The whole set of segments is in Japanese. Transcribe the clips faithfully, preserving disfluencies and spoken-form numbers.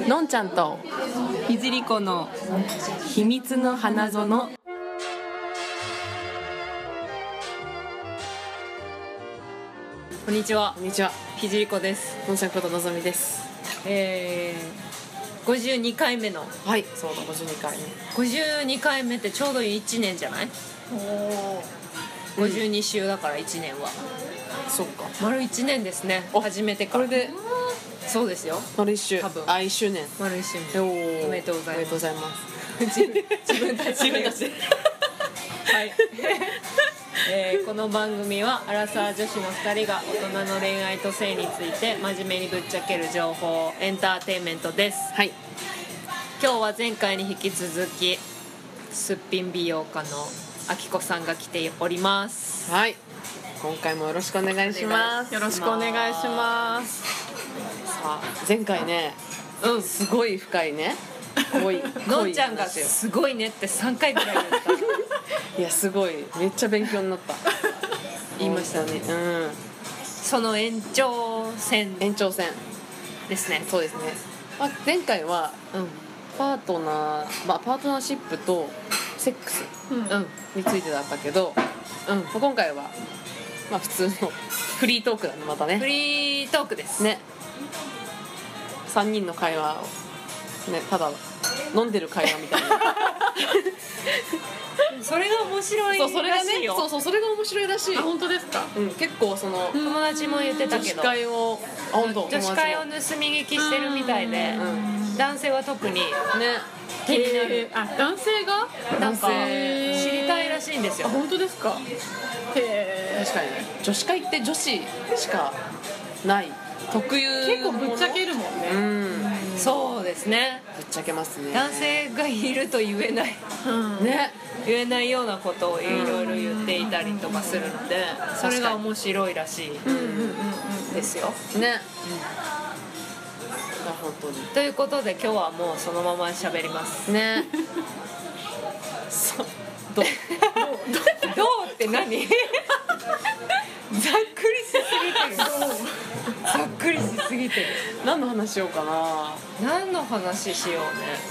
のんちゃんとひじりこの秘密の花園。こんにちは。 こんにちは。 ひじりこです。 のんちゃんことのぞみです。 えー、ごじゅうにかいめのはい、そうだ、ごじゅうにかいめ。 ごじゅうにかいめってちょうどいちねんじゃない？ おー、 ごじゅうに週だからいちねんは、 そっか、 丸いちねんですね。 お初めてからこれでそうですよ。 丸一周、 多分あ、いっしゅうねん。 丸いっしゅうおねん。 ー、 おめでとうございます。 おめでとうございます。 自分自分たちで自分たちではい、えーこの番組はアラサー女子のふたりが大人の恋愛と性について真面目にぶっちゃける情報エンターテインメントです。 はい、 今日は前回に引き続きすっぴん美容家のあきこさんが来ております。 はい、今回もよろしくお願いします。 よろしくお願いします。 さあ、前回ね、うん、すごい深いね、濃いのんちゃんが濃い話をすごいねってさんかいぐらい言ったいや、すごい、めっちゃ勉強になった言いましたね。 うん、 その延長線延長線ですね。 そうですね、まあ、前回はうんパートナー、まあ、パートナーシップとセックスうんについてだったけど、うん、まあ今回は、まあ、普通のフリートークだね、またフねリートークですね、さんにんの会話を、ね、ただ飲んでる会話みたいなそれが面白いそう、それがらしいよ。 ね、そうそう、それが面白いらしい。 あ、本当ですか？ うん、結構その友達も言ってた女子けど会を、あ、本当、 女子会を盗み聞きしてるみたいで、 うん男性は特にね、 気になる、 えー、あ、男性がなんか男性知りたいらしいんですよ。 あ、本当ですか？へ確かにね、女子会って女子しかない特有ー、結構ぶっちゃけるもんね。 うん、 そうですね。 ぶっちゃけますね。 男性がいると言えないうん、 ね、 言えないようなことをいろいろ言っていたりとかするので、それが面白いらしいですよ。 ね、あ、本当にということで今日はもうそのまま喋ります。 ねそう、どうどうって何？ざっくりしすぎてる。ざっくりしすぎてる。 何の話しようかな。 何の話しよ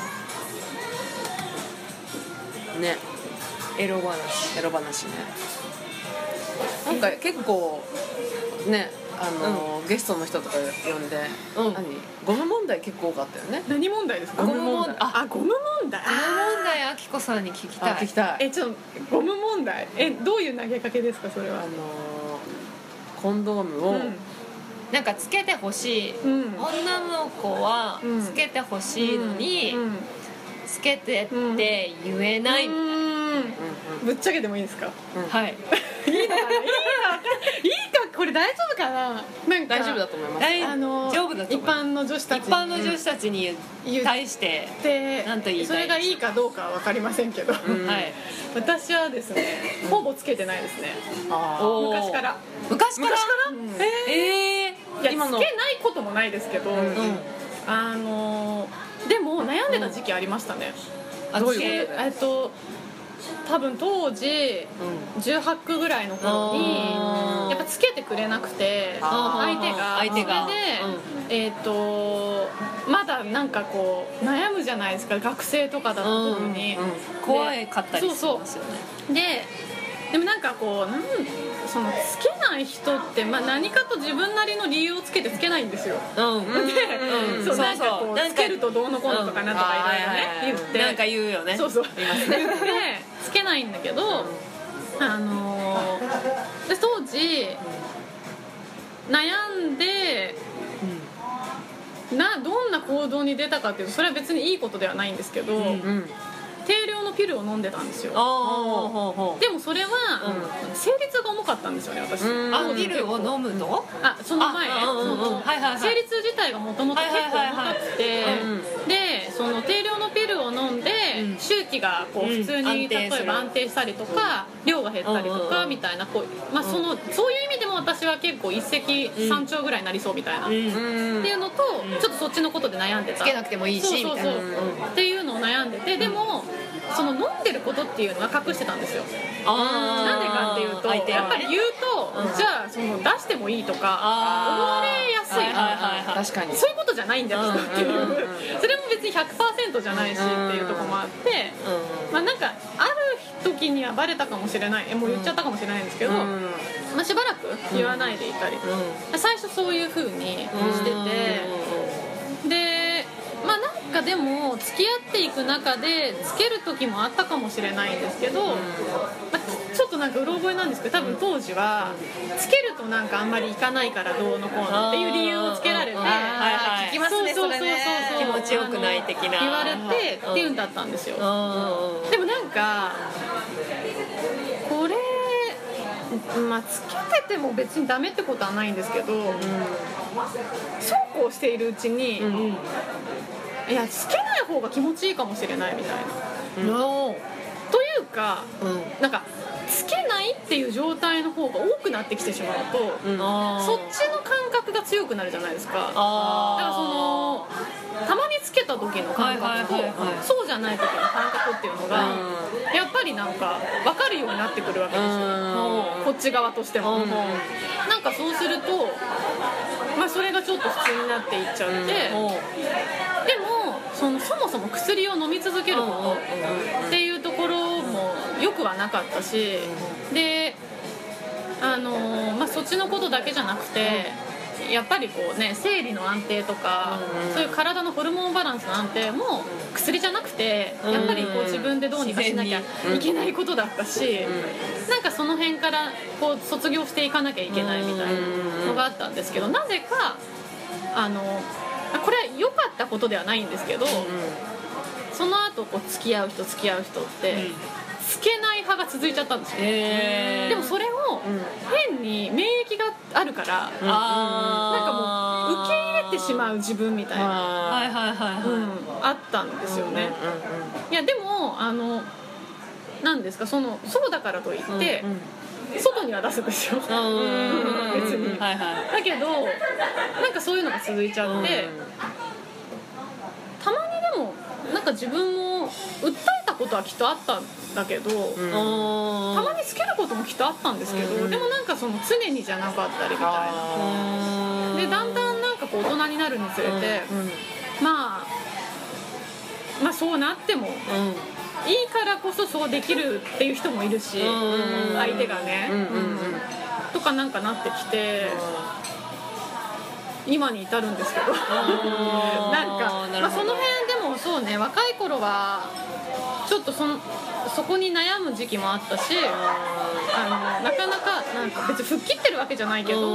うね。 ね、 エロ話。 エロ話ね。なんか結構ね、あの、うん、ゲストの人とか呼んで、うん、何ゴム問題結構多かったよね。 何問題ですか？ ゴム問題。 あ、ゴム問題。 ゴム問題、あきこさんに聞きたい。 あ、聞きたい。 え、ちょっとゴム問題。え、どういう投げかけですか、それは？ あのコンドームを、うん、 なんかつけてほしい、うん、女の子はつけてほしいのに、うんうん、つけてって言えないみたいな、うんうん、 ぶっちゃけてもいいですか？ うん、はい。 いいのかないいのかいいか、これ大丈夫かな。なんか大丈夫だと思います。 あの丈夫だと思います。 一般の女子たちに、 一般の女子たちに対してなんと言いたい。 それがいいかどうかは分かりませんけど、うん、はい、私はですね、ほぼつけてないですね。あ、昔から昔から、 昔から、うん、えー、いや、今のつけないこともないですけど、うん、あのでも悩んでた時期ありましたね。 うん、どういうことで？ えっと多分当時、うん、じゅうはち区ぐらいの頃にやっぱつけてくれなくて、相手が相手がそれで、うん、えっとまだなんかこう悩むじゃないですか、学生とかだと特に、うんうん、 怖いかったりしますよね。 そうそうででもなんかこうなんそのつけない人って、まあ、何かと自分なりの理由をつけてつけないんですよ、うん、で、うん、そう、なんかこうつけるとどうのこうのとかなんとかいろいろね、言ってなんか言うよね。 そうそう言いますね。でつけないんだけど、あのー、で当時悩んで、などんな行動に出たかっていうと、それは別にいいことではないんですけど、うんうん、低量のピルを飲んでたんですよ。でもそれは、うん、生理痛が重かったんですよね、私。 あ、ピルを飲むと、 あ、その前、生理痛自体がもともと結構重たくて、でその低量のピルを飲んで、うん、周期がこう普通に、うん、例えば安定したりとか、うん、量が減ったりとかみたいな、こう、まあ、そのそういう意味でも私は結構一石三鳥ぐらいになりそうみたいな、うん、っていうのと、ちょっとそっちのことで悩んでた。 つけなくてもいいしみたいな、 っていうのを悩んでて、でもその飲んでることっていうのは隠してたんですよ。なんでかっていうと、やっぱり言うと、うん、じゃあその出してもいいとか思われやすい、 はいはいはいはい、確かにそういうことじゃないんだよっていう、それひゃくパーセント じゃないしっていうところもあって、まあなんかある時にはバレたかもしれない、もう言っちゃったかもしれないんですけど、まあ、しばらく言わないでいたり、最初そういう風にしてて、でまあなんかでも付き合っていく中でつける時もあったかもしれないんですけど、まあ、ちょっとなんかうろ覚えなんですけど、多分当時はつけるとなんかあんまりいかないからどうのこうのっていう理由をつけられて、 はいはい、聞きますね、それね、気持ちよくない的な言われてっていうんだったんですよ。でもなんかこれまあつけてても別にダメってことはないんですけど、うん、そうこうしているうちに、うん、いやつけない方が気持ちいいかもしれないみたいな、うん、というか、うん、なんかつけないっていう状態の方が多くなってきてしまうと、うん、そっちの感覚が強くなるじゃないですか。あだからそのたまにつけた時の感覚と、はいはいはいはい、そうじゃない時の感覚っていうのが、うん、やっぱりなんか分かるようになってくるわけですよ、うん、こっち側としても、うん、なんかそうすると、まあ、それがちょっと普通になっていっちゃって、うん、でも そのそもそも薬を飲み続けることっていうところもよくはなかったし、であのーまあ、そっちのことだけじゃなくて、やっぱりこうね生理の安定とか、うん、そういう体のホルモンバランスの安定も薬じゃなくてやっぱりこう自分でどうにかしなきゃいけないことだったし、うん、なんかその辺からこう卒業していかなきゃいけないみたいなのがあったんですけど、なぜかあのこれは良かったことではないんですけど、うん、その後こう付き合う人付き合う人って、うんつけない派が続いちゃったんですよ、えー、でもそれを変に免疫があるから、うん、なんかもう受け入れてしまう自分みたいな、はいはいはいはい、うん、あったんですよね、うんうんうん、いやでもあのなんですかそのそうだからといって、うんうん、外には出すんですよ別に、はいはい、だけどなんかそういうのが続いちゃって、うん、たまにでもなんか自分も訴えたことはきっとあったんだけど、うん、たまにつけることもきっとあったんですけど、うん、でもなんかその常にじゃなかったりみたいなで、だんだんなんかこう大人になるにつれて、うん、まあまあそうなっても、うん、いいからこそそうできるっていう人もいるし、うん、相手がね、うんうんうん、とかなんかなってきて、今に至るんですけどなんか、まあ、その辺でもそうね、若い頃はちょっと そ, そこに悩む時期もあったし、あのなかなかなんか別に吹っ切ってるわけじゃないけど、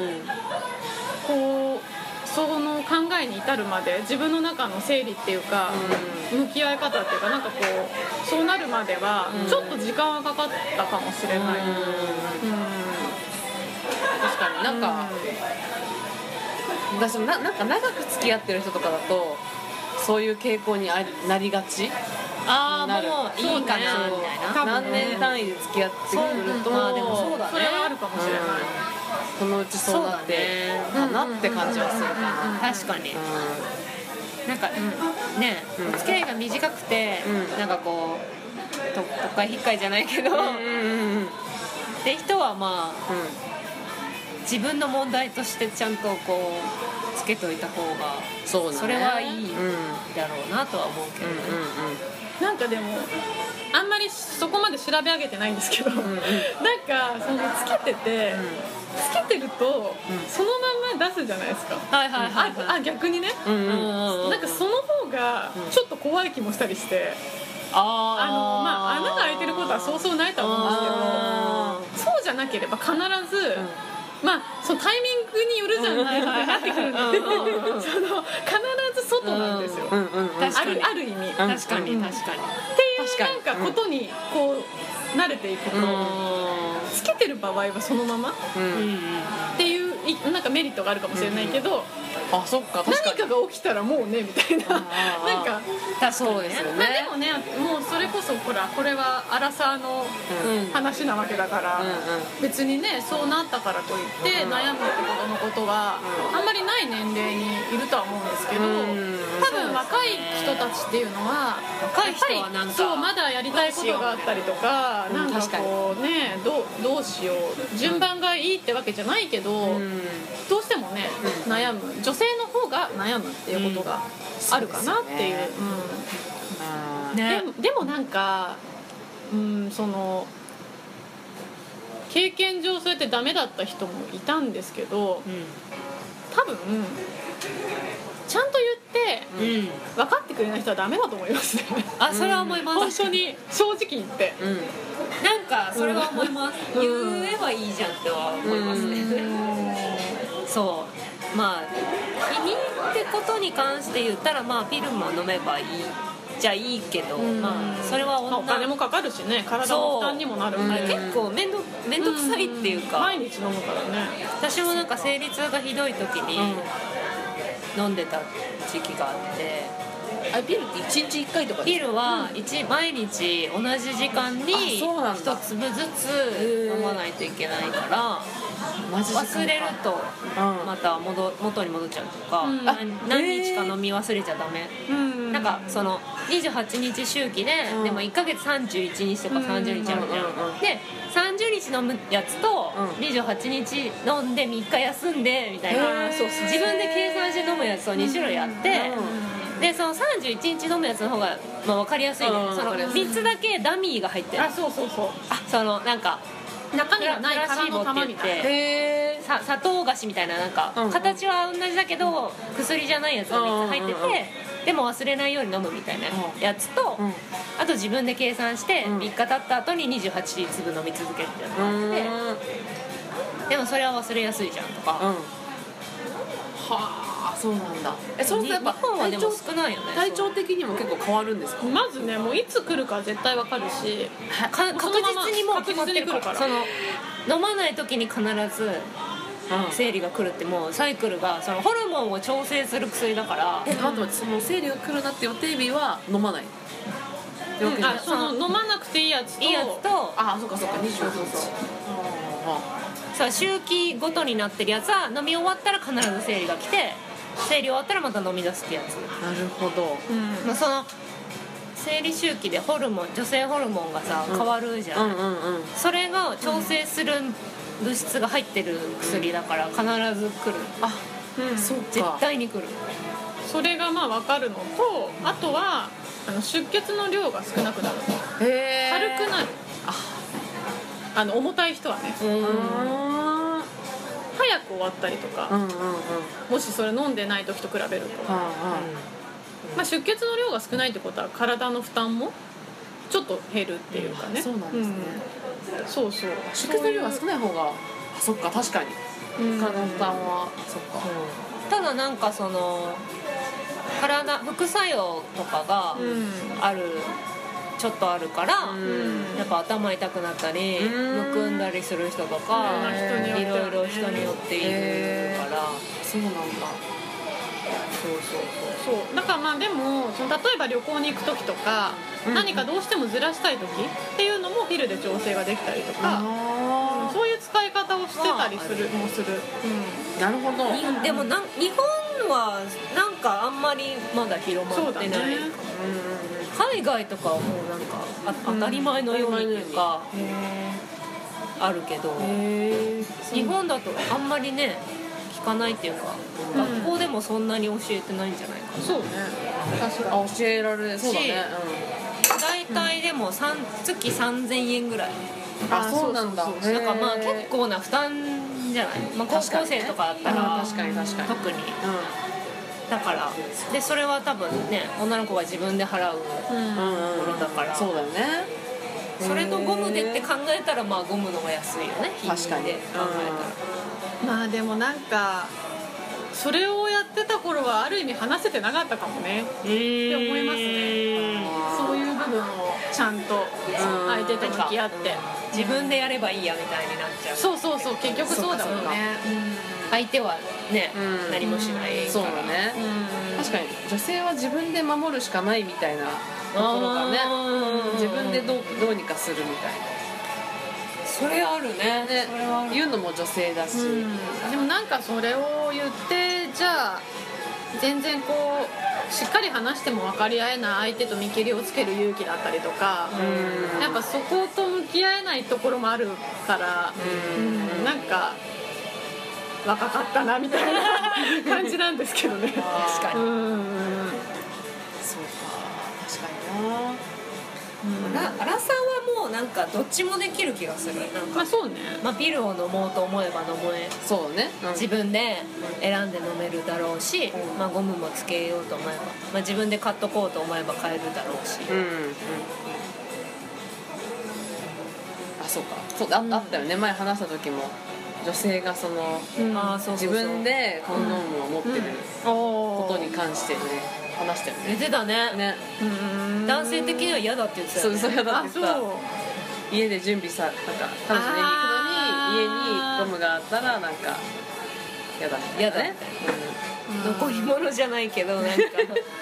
こうその考えに至るまで自分の中の整理っていうか、向き合い方っていうか、なんかこうそうなるまではちょっと時間はかかったかもしれない、うんうん、 確かになんか、うん、私も な, なんか長く付き合ってる人とかだとそういう傾向にあなりがち。 ああもういいかなみたいな、 何年単位で付き合ってくると、 まあでもそうだね、 それはあるかもしれない、 うん、そのうちそうなってかなって感じはするかな。 確かに、うん、なんか、うん、ね、うん、お付き合いが短くて、うん、なんかこうとっかいひっかいじゃないけど、うんうんうん、って人はまあ、うん、自分の問題としてちゃんとこうつけといた方が そ,、ね、それはいいだろうなとは思うけどね、うんうんうん、 なんかでもあんまりそこまで調べ上げてないんですけど、うんうん、なんかそのつけてて、うん、つけてると、うん、そのまま出すじゃないですか、はいはいはいはい、あ, あ逆にね、うんうんうんうん、なんかその方がちょっと怖い気もしたりして、ああの、まあ、穴が開いてることはそうそうないと思うんですけど、そうじゃなければ必ず、うんまあ、そのタイミングによるじゃないってなってくるんだけどその必ず外なんですよ、うんうんうん、あ, るある意味確かに確かに、うん、っていうなんかことにこう慣れていくと、うん、つけてる場合はそのまま、うん、っていうなんかメリットがあるかもしれないけど、 うん、あそっか確かに何かが起きたらもうねみたいななんかそうですよね、 まあ、でもねもうそれこそほらこれはアラサーの話なわけだから、うんうんうん、別にねそうなったからといって悩むってことのことは、うん、あんまりない年齢にいるとは思うんですけど、うん、多分若い人たちっていうのは若い人はなんかそうまだやりたいことがあったりとか、うん、なんかこうねど う, どうしよう順番がいいってわけじゃないけど、うん、どうしてもね、うん、悩む女性の方が悩むっていうことがあるかなっていう、 うんでもでもなんか、うん、その経験上そうやってダメだった人もいたんですけど、 うん多分ちゃんと言って分かってくれない人はダメだと思いますね。 あ、それは思います。 本当に正直言って、 うんなんかそれは思います、うん、言えばいいじゃんっては思いますね、うん、そうまあ気に入ってことに関して言ったら、まあピルも飲めばいいじゃいいけど、うん、まあそれはお金もかかるしね、体の負担にもなるんで、 うん、結構面倒面倒くさいっていうか、うん、 毎日飲むからね。 私もなんか生理痛がひどい時に飲んでた時期があって、 あれピルっていちにちいっかいとかですか？ ピルは一毎日同じ時間に一粒ずつ飲まないといけないから、忘れるとまた戻元に戻っちゃうとか、うん、何日か飲み忘れちゃダメ、うん、なんかそのにじゅうはちにち周期で、うん、でもいっかげつさんじゅういちにちとかさんじゅうにちあるじゃん、うんうん、でさんじゅうにち飲むやつとにじゅうはちにち飲んでみっか休んでみたいな、自分で計算して飲むやつをに種類あって、でそのさんじゅういちにち飲むやつの方が、まあ、分かりやすいね、うん、そのみっつだけダミーが入ってる。 あ、そうそうそう、 あ、そのなんか中身がない空の玉みたいな、 へー、さ砂糖菓子みたいな、なんか、うん、形は同じだけど薬じゃないやつがみっつ入ってて、うんうんうん、でも忘れないように飲むみたいなやつと、うん、あと自分で計算してみっか経った後ににじゅうはちつぶ飲み続けるみたいなのがあって、でもそれは忘れやすいじゃんとか、うん、はあ、そうなんだ。え、それってやっぱ日本はでも少ないよね。 体調的にも結構変わるんですか？ まずね、もういつ来るか絶対わかるし、 か確実にもう決まってるから、その飲まない時に必ず生理が来るって、もうサイクルがそのホルモンを調整する薬だから。 え、待って待って、その生理が来るなって予定日は飲まない？ うん、あ、その飲まなくていいやつと、 いいやつと、 あ、そっかそっか、にじゅうはちにち、 さあ周期ごとになってるやつは飲み終わったら必ず生理が来て、生理終わったらまた飲み出すってやつ。 なるほど、 うん、まあ、その生理周期でホルモン、女性ホルモンがさ、うん、変わるじゃん、うんうんうん、それが調整する物質が入ってる薬だから必ず来る、 あ、うん、そうか、 絶対に来る。 それがまあ分かるのと、あとはあの出血の量が少なくなる、 へー、 軽くなる、ああの重たい人はね、うん、早く終わったりとか、うんうんうん、もしそれ飲んでない時と比べると、うんうん、まあ、出血の量が少ないってことは体の負担もちょっと減るっていうかね、 そうなんですね、 うん、そうそう、 出血の量が少ない方が、あ、そっか、確かに、うん、体の負担は、そっか、 うん、ただなんかその体副作用とかがある、うん、ちょっとあるから、うん、やっぱ頭痛くなったり、うん、むくんだりする人とか、いろいろ人によっているから、 そうなんだ。 そうそうそうそう、だからまあでもその例えば旅行に行く時とか、うん、何かどうしてもずらしたい時っていうのもピルで調整ができたりとか、うん、そういう使い方をしてたりする、もする、 うん、なるほど。 でもな日本はなんかあんまりまだ広まってない、ね、うん、海外とかはもうなんかあ当たり前のようにっていうか、うん、あるけど、日本だとあんまりね聞かないっていうか、うん、学校でもそんなに教えてないんじゃないかな。 そうね、 確かに教えられそうだね、 うん、大体でも月さんぜんえんぐらい、 あ、そうなんだ。 なんかまあ結構な負担じゃない、まあ、高校生とかだったら確かに確かに特に、うん、だからでそれは多分ね女の子が自分で払うものだから、 うん、そうだよね。 それとゴムでって考えたら、まあゴムの方が安いよね、 確かに考えたら、 うん、まあでもなんかそれをやってた頃はある意味話せてなかったかもねって思いますね。そういう部分をちゃんと相手と向き合って、 自分でやればいいやみたいになっちゃう。 そうそうそう、結局そうだもんね。 相手はね、うん、何もしないから。 そうだね、うん、確かに女性は自分で守るしかないみたいなところがね、自分でどう、どうにかするみたいな。 それあるね。 ね、それは言うのも女性だし、うん、 でもなんかそれを言ってじゃあ全然こうしっかり話しても分かり合えない相手と見切りをつける勇気だったりとか、うん、なんかそこと向き合えないところもあるから、うん、なんか若かったなみたいな感じなんですけどね。 確かに、 うんうんうん、 そうか、確かにな。 うん、アラサーはもうなんかどっちもできる気がする。なんか、 まあそうね、 まあ、ピルを飲もうと思えば飲め、 そうね、うん、 自分で選んで飲めるだろうし、 うん、 まあ、ゴムもつけようと思えば、まあ、自分で買っとこうと思えば買えるだろうし、 うんうん、あ、そうか、そう あ,、うん、あったよね、前話した時も女性がその、 うん、あ、そうそうそう、 自分でコンドームを持ってることに関してね、話したよね。 言ってたね。 ね、 うん、 男性的には嫌だって言ってたよね。 そうそう、嫌だって言ってた。家で準備さ、なんか彼女に行くのに家にゴムがあったらなんか嫌だみたいなね。 嫌だね、うん、残り物じゃないけどなんかい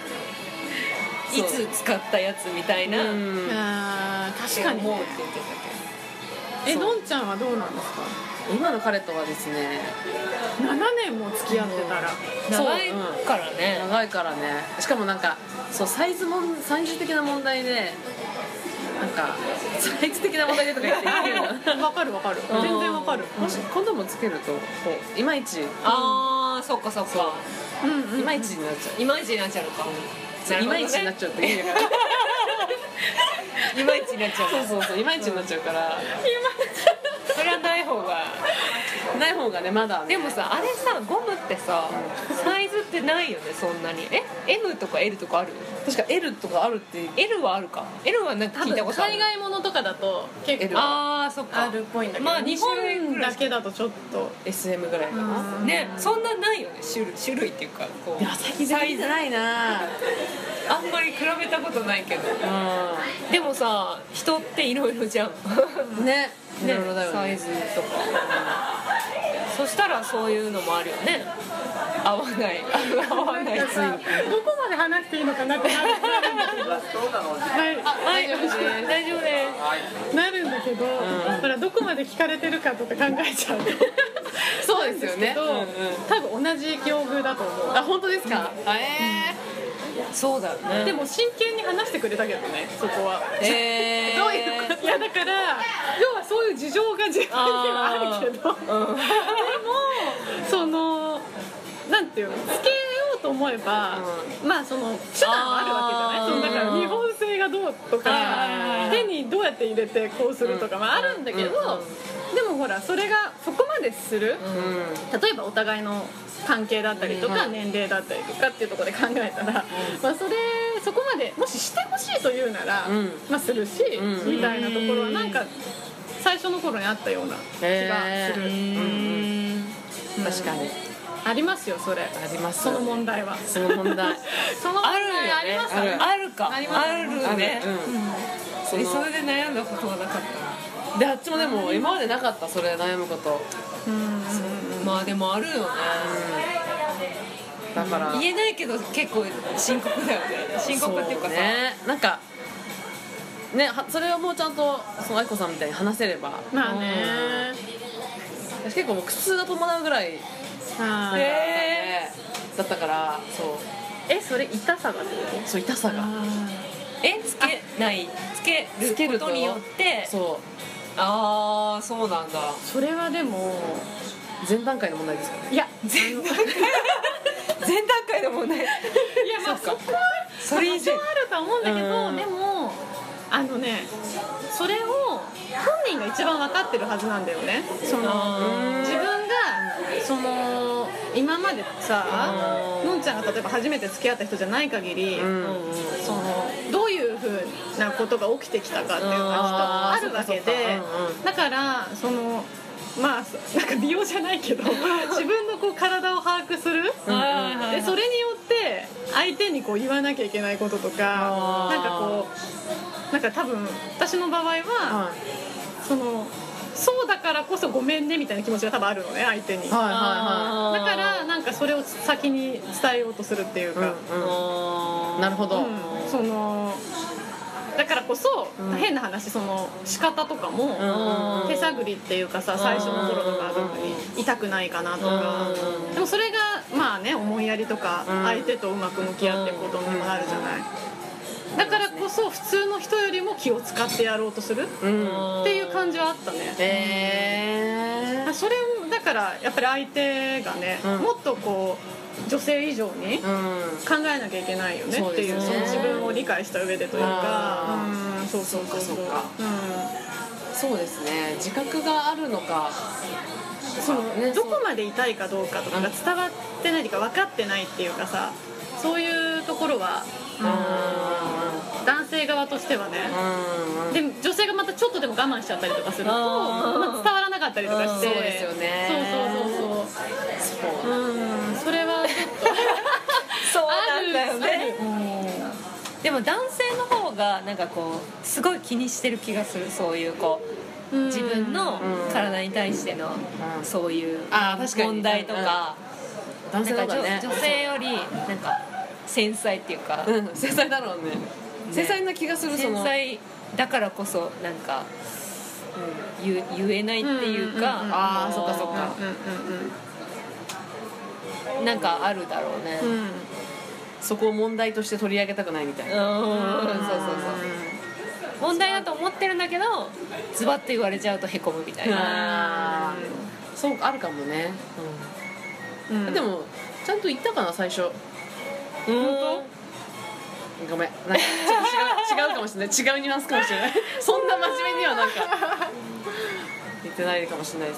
つ使ったやつみたいな、うん、 あ、確かに思うって言ってたけど。え、のんちゃんはどうなんですか？ 今の彼とはですね、 ななねんも付き合ってたら、 うん、長いからね、 長いからね。しかもなんかそうサイズもサイズ的な問題で、なんかサイズ的な問題でとか言って言ってるの。 わかるわかる、全然わかる。 もしコンドームつけるとこういまいち、 ああ、そっかそっか、 うんうんうん、 いまいちになっちゃう。 いまいちになっちゃうか、 いまいちになっちゃうっていいから。 いまいちになっちゃう。 そうそうそう、いまいちになっちゃうから。 それはない方がない方がね、まだね。 でもさ、あれさ、ゴムってさ、サイズってないよね、そんなに。え エム とか エル とかある？ 確か エル とかあるって。 エル はあるか。 エル はなんか聞いたことある。 海外ものとかだと結構ああ、そっか、 あるっぽいんだけど、 まあ日本だけだとちょっとエスエム ぐらいかな。 ね、そんなないよね、種類、種類っていうかこう。 いや、最近サイズないな。 あんまり比べたことないけど、 うん、 でもさ、人っていろいろじゃん。 ね、 ね、 いろいろだよね、 サイズとか、そしたらそういうのもあるよね。合わない合わないついにどこまで話していいのかなってなるんだけど、 大丈夫です、大丈夫ですなるんだけど、うん、ほらどこまで聞かれてるかとか考えちゃうとそうですよね、 うんうん、多分同じ境遇だと思う。 あ、本当ですか？うん、えー、そうだよね。 でも真剣に話してくれたけどね、そこは。 えー、 どういうこと？いやだから要はそういう事情が自分にはあるけど、うん、でもそのなんていうの、つけようと思えば、うん、まあその手段はあるわけじゃない。そのだから日本製がどうとか、手にどうやって入れてこうするとか、まああるんだけど、でもほらそれがそこまでする、うん、例えばお互いの関係だったりとか、うん、年齢だったりとかっていうところで考えたら、まあ、それそこまでもししてほしいというなら、うん、まあ、するし、うん、みたいなところはなんか最初の頃にあったような気がする、 うんうん、確かにありますよ、それ。 あります。 その問題は。 その問題。 その問題ありますよね。 あるか。 あります。 あるね。 うん。 それそれで悩んだことはなかった。 で、あっちもでも今までなかった、それ悩むこと。 うん。 まあでもあるよね。 だから言えないけど結構深刻だよね。深刻っていうかさ、 ね、なんかね、それをもうちゃんとその愛子さんみたいに話せれば。 まあね。 私結構もう苦痛が伴うぐらい。 あー、 へーだったから、そう。 え、それ痛さがってこと？ そう、痛さが。 え、つけないつけることによって、 そう。 ああ、そうなんだ。 それはでも前段階の問題ですかね。 いや、前段階前段階の問題。いや、 まあそこはそれ以上あると思うんだけど、でもあのね、それを本人が一番分かってるはずなんだよね。その自分がその今までさ、のんちゃんが例えば初めて付き合った人じゃない限り、うん、そのどういう風なことが起きてきたかっていうのがあるわけで、だからそのまあなんか美容じゃないけど自分のこう体を把握する、でそれによって相手にこう言わなきゃいけないこととか、なんかこうなんか多分私の場合は、はい、そのそうだからこそごめんねみたいな気持ちが多分あるのね、相手に。はいはいはい、だからなんかそれを先に伝えようとするっていうか、うんうん、なるほど、うん、そのだからこそ、うん、変な話、その仕方とかも、うん、手探りっていうかさ、最初の頃とか特に痛くないかなとか、うん、でもそれがまあね、思いやりとか、うん、相手とうまく向き合っていくことにもなるじゃない。だからこそ普通の人よりも気を使ってやろうとする、うん、っていう感じはあったね。へー、それだかからやっぱり相手がね、うん、もっとこう女性以上に考えなきゃいけないよねっていう、うん、その自分を理解した上でというか、うん、そうそうそうそう、うん、 そうですね、自覚があるのか、 そのね、どこまで痛いかどうかとかが伝わってないというか分かってないっていうかさ、そういうところは、うん、男性側としてはね、うん、で女性がまたちょっとでも我慢しちゃったりとかすると、まあ、伝わらなかったりとかして、 そうですよね、 そうそうそうそう、うん、それはちょっとそうなんだよね、うん、でも男性の方がなんかこうすごい気にしてる気がする、そういうこう自分の体に対してのそういう問題とか、男性だね、女性よりなんか繊細っていうか、 うん、繊細だろうね、繊細な気がする、 繊細だからこそなんか、うん、言, 言えないっていうか、 うんうんうん、ああそっかそっか、 うんうん、なんかあるだろうね、うん、 そこを問題として取り上げたくないみたいな、うん、そうそうそう、 問題だと思ってるんだけどズバッと言われちゃうとへこむみたいな、 そうあるかもね、うんうん、でもちゃんと言ったかな最初、 本当？ごめん、なんかちょっと違う違うかもしれない、違うニュアンスかもしれないそんな真面目にはなんか言ってないかもしれない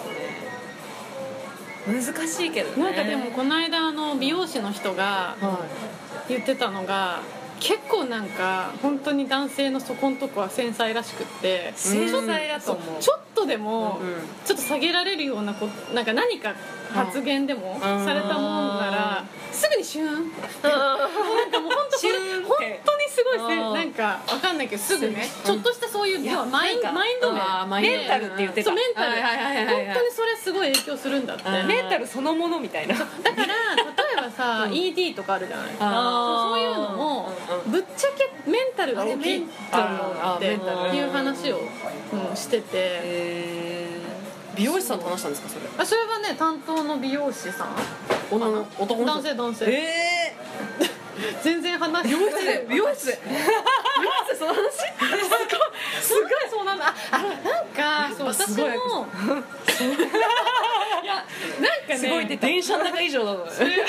ですね、 難しいけどね。 なんかでもこの間あの美容師の人が言ってたのが、結構なんか本当に男性のそこのとこは繊細らしくって、 繊細だと思う、 ちょっとでもちょっと下げられるようなこ、なんか何か発言でもされたもんならすぐにシューンってなんかもう本当それ本当にすごいせなんかわかんないけどすぐね、ちょっとしたそういうマインマインド面、 メンタルって言ってた、 そうメンタル、本当にそれすごい影響するんだって、 メンタルそのものみたいな。 だから例えばさ イーディー とかあるじゃない、そういうのもぶっちゃけメンタルが大きいと思うっていう話をしてて、 美容師さんと話したんですかそれ？ あ、それはね担当の美容師さん、 女の男の人、 男性男性、 えー、全然話美容室で美容室で美容室でその話すごいすごいそうなんだ、ああなんかそう私もいやなんかねすごい電車の中以上だぞ私の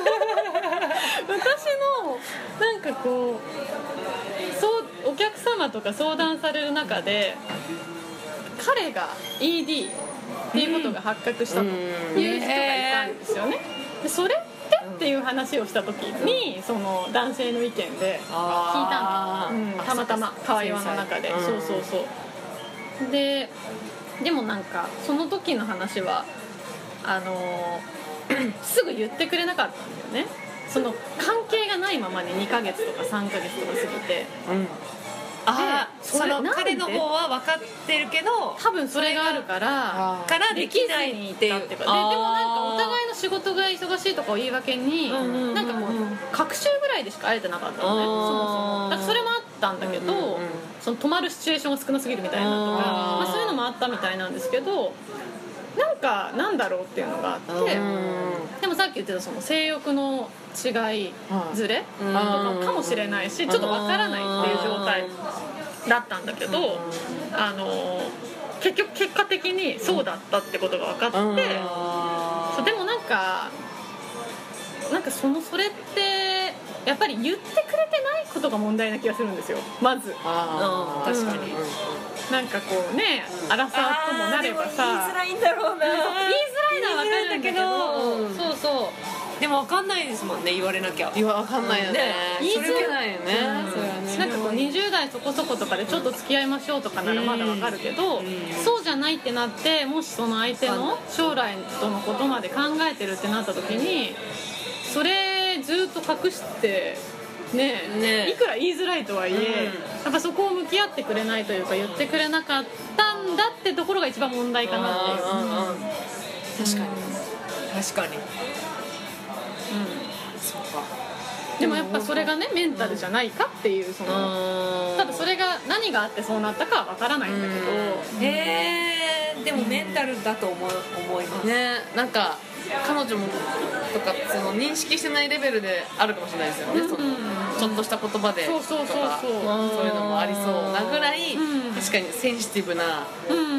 なんかこうそうお客様とか相談される中で彼が イーディー っていうことが発覚したという人がいたんですよね。でそれってっていう話をした時にその男性の意見で聞いたんです、うん、たまたま会話の中で、そうそうそうででもなんかその時の話はあのすぐ言ってくれなかったんだよね。その関係がないままににかげつとかさんかげつとか過ぎて、うんああ、その彼の方は分かってるけど多分それがあるからからできないっていうで, でもなんかお互いの仕事が忙しいとかを言い訳に、うんうんうんうん、なんかもう隔週ぐらいでしか会えてなかったのね、そもそもだからそれもあったんだけど、うんうんうん、その泊まるシチュエーションが少なすぎるみたいなとか、まあ、そういうのもあったみたいなんですけど、なんかなんだろうっていうのがあって、でもさっき言ってたその性欲の違いずれとかかもしれないし、ちょっとわからないっていう状態だったんだけど、あの結局結果的にそうだったってことが分かって、そうでもなんかなんかそのそれってやっぱり言ってくれてないことが問題な気がするんですよ、まず。 あ、確かに、うん、 なんかこうね、アラサーともなればさ、 言いづらいんだろうな、言いづらいのは分かるんだけど、うん、そうそうでも分かんないですもんね、言われなきゃ。 いや分かんないよね、 言いづらいよね、 うん、それはね。なんかこうにじゅう代そこそことかでちょっと付き合いましょうとかならまだ分かるけど、うん、そうじゃないってなって、もしその相手の将来とのことまで考えてるってなった時に、それずっと隠してねえ、ねいくら言いづらいとはいえ、うん、やっぱそこを向き合ってくれないというか、言ってくれなかったんだってところが一番問題かなっていう。 確かに、うん、確かに、うん、 そうか。でもやっぱそれがねメンタルじゃないかっていう、そのただそれが何があってそうなったかは分からないんだけど、 へえ、でもメンタルだと思う、思いますね。なんか彼女もとかその認識してないレベルであるかもしれないですよね、うん、そのちょっとした言葉でとか、そういうのもありそうなぐらい、うん、確かにセンシティブな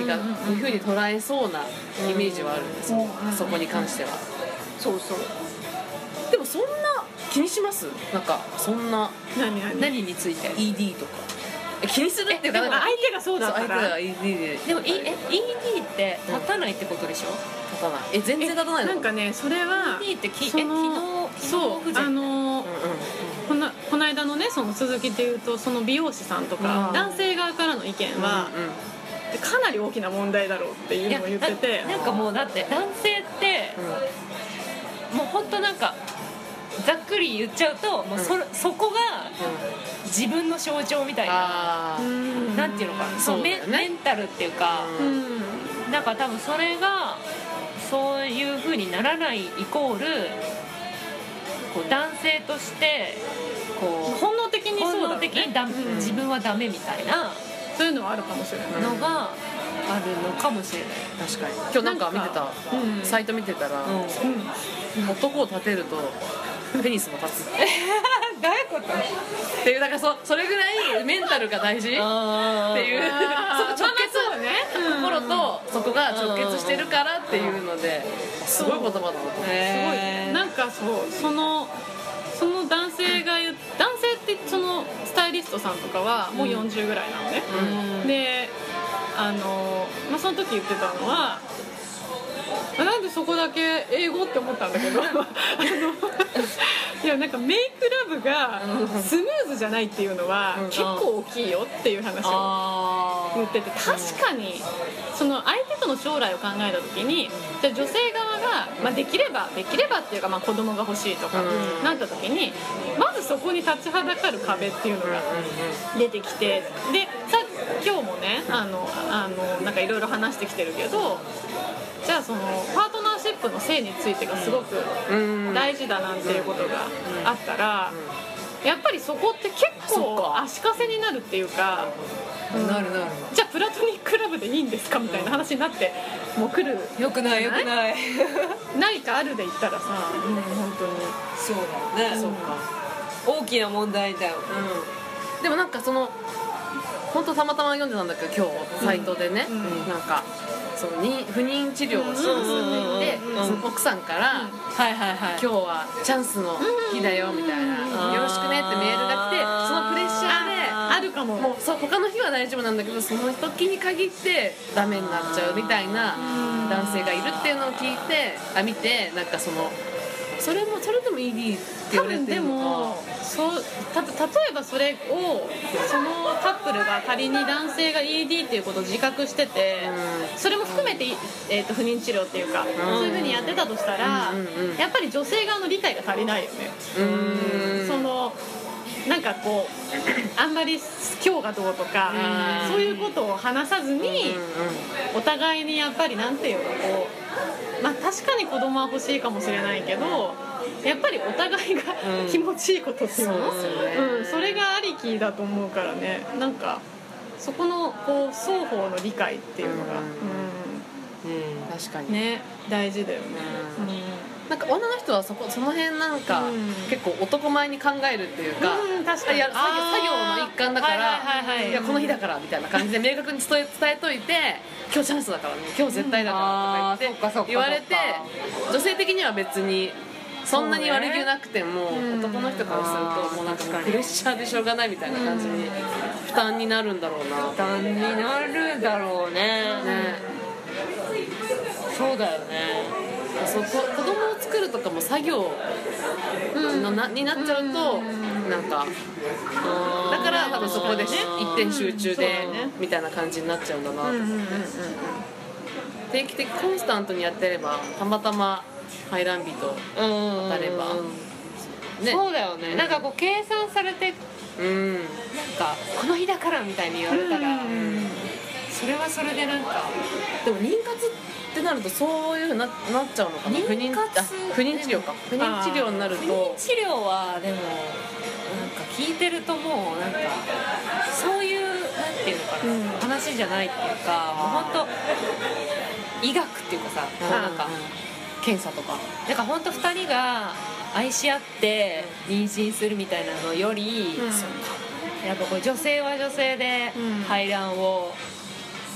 気がいうふうに捉えそうなイメージはあるんですよ、そこに関しては。 そうそう。 でもそんな気にします？なんかそんな何何何についてイーディー とか気にするっていうか、 でも相手がそうだったら、 相手が イーディー ででもいえ イーディー って立たないってことでしょ？ 立たない。え全然立たないの？ なんかねそれはイーディー ってきえそ機の能機そう能不全あのうんうんこなこの間のねその続きでいうとその美容師さんとか、 うん男性側からの意見は、 うんうんかなり大きな問題だろうっていうのを言ってて、 いやななんかもうだって男性ってもう本当なんかざっくり言っちゃうともう そ,、そこが自分の象徴みたいな、 あーうんなんていうのかな、 そうだメよねメンタルっていうか、 ううんなんか多分それがそういう風にならないイコールこう男性としてこう本能的にそうだろうね本能的にダメうん自分はダメみたいなそういうのはあるかもしれない、 のがあるのかもしれない。 確かに今日なんか見てたうんサイト見てたら、 うん男を立てるとペニスも立つどういうことっていう、だから そ, それぐらいメンタルが大事っていう、そこあー直結、 まあそうね心とそこが直結してるからっていうので、すごい言葉だなと思って。 すごいねなんかそうそのその男性が言う男性ってそのスタイリストさんとかはもうよんじゅうぐらいなのね、 うんであの、まあ、その時言ってたのはあなんでそこだけ英語って思ったんだけどあのいやなんかメイクラブがスムーズじゃないっていうのはうん結構大きいよっていう話をあ言ってて、確かにその相手との将来を考えた時にじゃあ女性側が、まあ、できればできればっていうか、まあ、子供が欲しいとかうんなった時にまずそこに立ちはだかる壁っていうのが出てきて、でさ今日もねあのあのなんかいろいろ話してきてるけど、じゃあそのパートナーシップの性についてがすごくうん大事だなんていうことがあったら、やっぱりそこって結構そっか足かせになるっていうか、うんなるなるじゃあプラトニックラブでいいんですかみたいな話になってもう来るよくないよくないないかあるで言ったらさ、うん、本当にそうだよね、 そうか、 大きな問題だよ。 うん、でもなんかその本当たまたま読んでたんだけど今日サイトでね、 うんうんなんかそのに不妊治療をしますって言って、 うんその奥さんから、 はいはいはい今日はチャンスの日だよみたいな、 うんよろしくねってメールが来て、そのプレッシャーであるかももうそう他の日は大丈夫なんだけどその時に限ってダメになっちゃうみたいな男性がいるっていうのを聞いてあ見て、なんかそのそれもそれでも イーディー って言多分でわれてるのもか。 そうた例えばそれをそのカップルが仮に男性が イーディー っていうことを自覚してて、 うんそれも含めて、えー、と不妊治療っていうか、そういうふうにやってたとしたら、 うんうんうんやっぱり女性側の理解が足りないよね。 うーんそのなんかこうあんまり今日がどうとかうんそういうことを話さずにうんうんお互いにやっぱりなんていうのこう、まあ、確かに子供は欲しいかもしれないけどやっぱりお互いがうん気持ちいいことっていうの、 そうですよねうん、それがありきだと思うからねなんかそこのこう双方の理解っていうのが、 うん確かに、 うんね大事だよね。 なんか女の人はそこその辺なんか、 うん結構男前に考えるっていうか、 うん確かにいや作業あー作業の一環だから、 はいはいはいはいいやこの日だからみたいな感じで明確に伝え伝えといて今日チャンスだからね今日絶対だからとか言って、 うんあーそっかそっか言われて女性的には別にそんなに悪気なくても、 うん男の人からするともうなんかもうプレッシャーでしょうがないみたいな感じに負担になるんだろうな、 負担になるだろうね。 ねそうだよね。 そうこ子供を作るとかも作業のなになっちゃうとなんかだから多分そこで一点集中でそうだねみたいな感じになっちゃうんだなと、 うんうんうんうん定期的コンスタントにやってればたまたま排卵日とうん当たればねそうだよね。なんかこう計算されてうんなんかこの日だからみたいに言われたら、それはそれでなんかでも妊活ってなるとそういうふうにななっちゃうのかな不妊妊活あ不妊治療か不妊治療になると不妊治療はでもなんか聞いてるともうなんかそういうなんていうのかな、 うん話じゃないっていうかもう本当医学っていうかさ、 うんなんか検査とかなんか本当ふたりが愛し合って妊娠するみたいなのより、 うんやっぱこう女性は女性でうん排卵を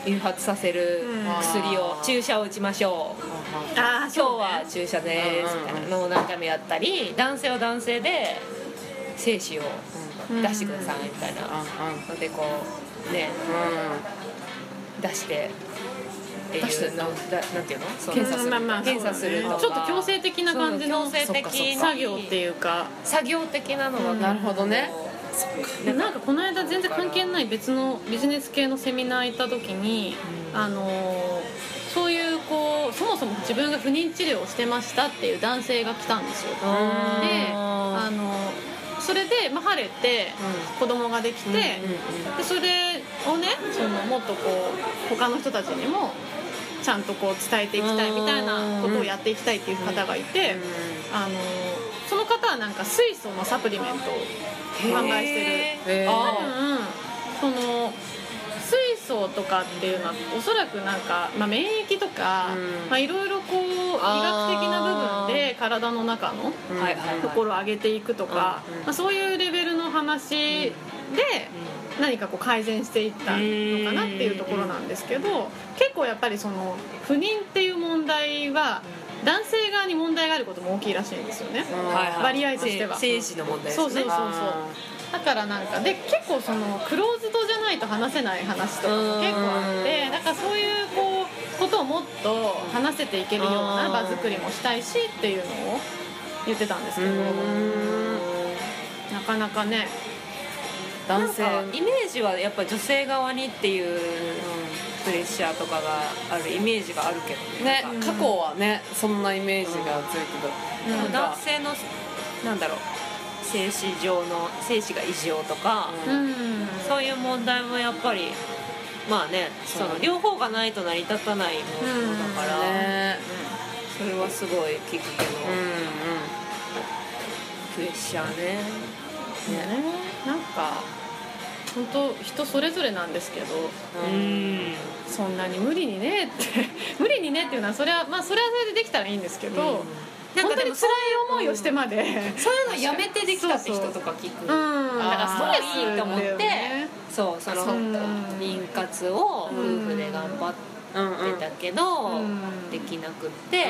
誘発させる薬を、注射を打ちましょう、あ今日は注射ですみたいなのを何回もやったり、男性は男性で精子を出してくださいみたいなのでこうね、出してっていうのだなんていうの検査する、まあまあ検査するとか、 ちょっと強制的な感じの強制的作業っていうか作業的なのが、 なるほどね。 なんかこの間全然関係ない別のビジネス系のセミナー行った時に、うん、あのそういうこうそもそも自分が不妊治療をしてましたっていう男性が来たんですよ。であのそれで、まあ、晴れて子供ができて、うん、でそれをねそのもっとこう他の人たちにもちゃんとこう伝えていきたいみたいなことをやっていきたいっていう方がいて、あのその方はなんか水素のサプリメントを販売してる。多分その水素とかっていうのはおそらくなんか、まあ、免疫とかいろいろこう医学的な部分で体の中のところを上げていくとか、まあ、そういうレベルの話で何かこう改善していったのかなっていうところなんですけど、結構やっぱりその不妊っていう問題は男性側に問題があることも大きいらしいんですよね、割合としては。 精子の問題ですね。 そうそうそうそう。だからなんかで結構そのクローズドじゃないと話せない話とかも結構あって、だからそういうこうことをもっと話せていけるような場作りもしたいしっていうのを言ってたんですけど、なかなかね男性イメージはやっぱ女性側にっていうプレッシャーとかがあるイメージがあるけどね、過去はねそんなイメージが強いけど、 うん、男性のなんだろう精子上の精子が異常とか、うん、そういう問題もやっぱりまあねその両方がないと成り立たないものだから、うんね、それはすごい聞くけど、うんうん、プレッシャーね。 ね、なんか本当人それぞれなんですけど、うん、そんなに無理にねって無理にねっていうのはそれはまあそれはそれでできたらいいんですけど、うん、なんかでも辛い思いをしてまで、 うん、そういうのやめてできたって人とか聞く。 そうそう、うん、だからストレスいいと思って、ね、そうその妊活を夫婦で頑張ってたけど、うん、できなくって、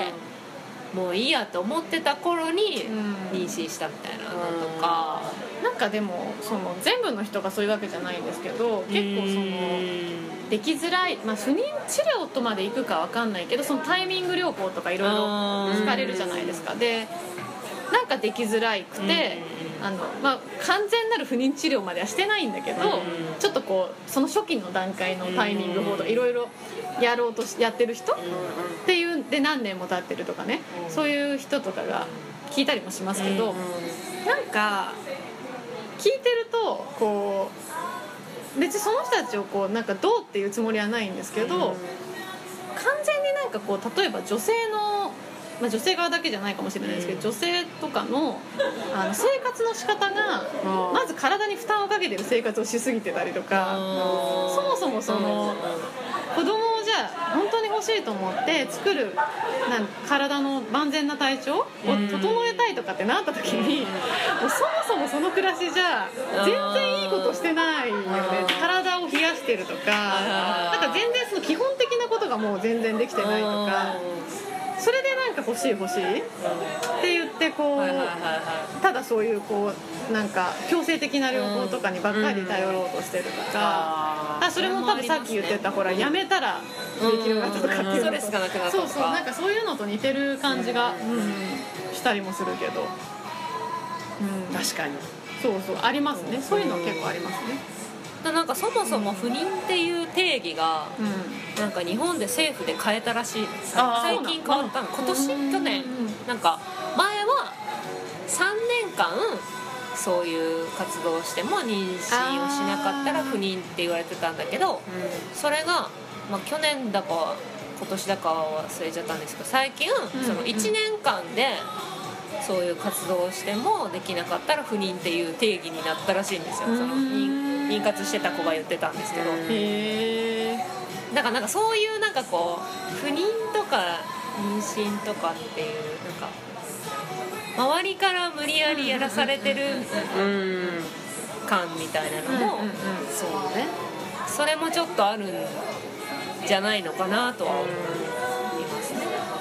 うん、もういいやと思ってた頃に妊娠したみたいなのとか、 うん、なんかでもその全部の人がそういうわけじゃないんですけど、結構そのできづらい、まあ、不妊治療とまでいくかわかんないけどそのタイミング療法とかいろいろ聞かれるじゃないですか。でなんかできづらくて、あの、まあ、完全なる不妊治療まではしてないんだけど、ちょっとこうその初期の段階のタイミング法とかいろいろやろうとしやってる人っていうで何年も経ってるとかね、そういう人とかが聞いたりもしますけど、なんか聞いてるとこう別にその人たちをこうなんかどうっていうつもりはないんですけど、完全になんかこう例えば女性のまあ、女性側だけじゃないかもしれないですけど、女性とか の, あの生活の仕方がまず体に負担をかけてる生活をしすぎてたりとか、そもそもその子供をじゃあ本当に欲しいと思って作るなん体の万全な体調を整えたいとかってなった時に、もうそもそもその暮らしじゃ全然いいことしてないよね。体を冷やしてるとか、なんか全然その基本的なことがもう全然できてないとか、それでなんか欲しい欲しいって言ってこうただそういうこうなんか強制的な療法とかにばっかり頼ろうとしてるとか、それも多分さっき言ってたほらやめたらできるようになったとかっていうのと、 ストレスがなくなったとか、 そうそうなんかそういうのと似てる感じがしたりもするけど、 うん、確かにそうそうありますね。そういうの結構ありますね。 なんかそもそも不妊っていう定義が、うん、なんか日本で政府で変えたらしい。最近変わったの、今年去年なんか前はさんねんかんそういう活動をしても妊娠をしなかったら不妊って言われてたんだけど、うん、それが、まあ、去年だか今年だかは忘れちゃったんですけど、最近、うん、そのいちねんかんでそういう活動をしてもできなかったら不妊っていう定義になったらしいんですよ。その妊妊活してた子が言ってたんですけど、へー、だからなんかそういうなんかこう不妊とか妊娠とかっていうなんか周りから無理やりやらされてる感みたいなのも、 そうね、 それもちょっとあるんじゃないのかなとは思いますね。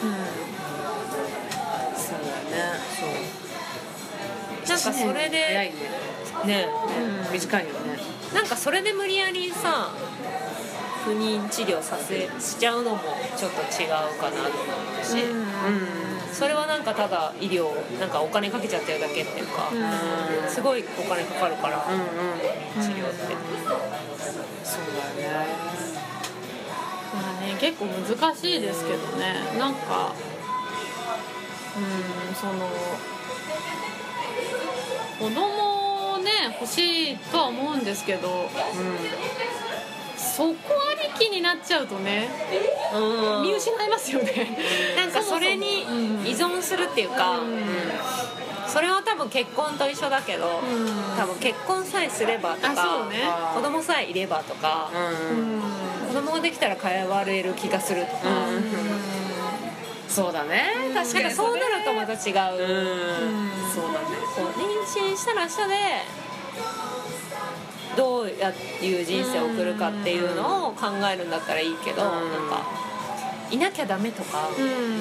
そうだね。 なんかそれで早いね。 ね、 うん、短いよね。 なんかそれで無理やりさ不妊治療させしちゃうのもちょっと違うかなと思うし、うんうん、それはなんかただ医療なんかお金かけちゃってるだけっていうか、うん、すごいお金かかるから、うんうん、治療って、うん、 そうだね。 まあね、結構難しいですけどね。なんかうんその子供をね欲しいとは思うんですけど、うん、そこありきになっちゃうとね、うん、見失いますよね。 なんかそれに依存するっていうか、うん、それは多分結婚と一緒だけど、うん、多分結婚さえすればとか、そうね、子供さえいればとか、うん、子供ができたら変われる気がするとか、うん、 そうだね。確かになんかそうなるとまた違う、うん、 そうだね。 こう妊娠したら下でどういう人生を送るかっていうのを考えるんだったらいいけど、うん、なんかいなきゃダメとか、うん、